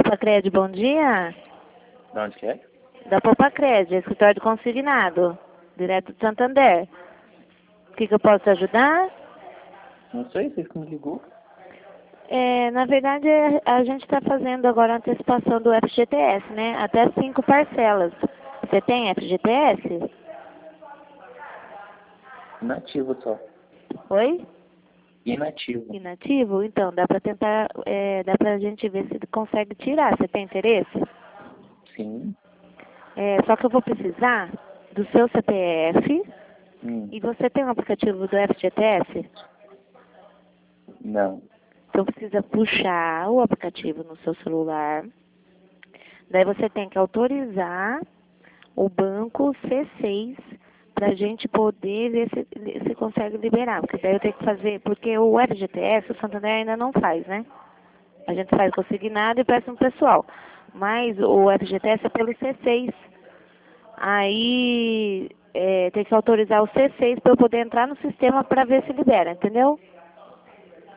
Popacred, bom dia. De onde que é? Da Popacred, escritório de consignado, direto de Santander. O que eu posso te ajudar? Não sei, vocês que me ligou. Na verdade, a gente está fazendo agora a antecipação do FGTS, né? Até 5 parcelas. Você tem FGTS? Inativo só. Oi? Inativo. Inativo? Então, dá para tentar, dá para a gente ver se consegue tirar. Você tem interesse? Sim. Só que eu vou precisar do seu CPF. E Hum. você tem um aplicativo do FGTS? Não. Então precisa puxar o aplicativo no seu celular. Daí você tem que autorizar o banco C6 para a gente poder ver se consegue liberar. Porque daí eu tenho que fazer, porque o FGTS, o Santander ainda não faz, né? A gente faz consignado e presta um pessoal. Mas o FGTS é pelo C6. Aí tem que autorizar o C6 para eu poder entrar no sistema para ver se libera, entendeu?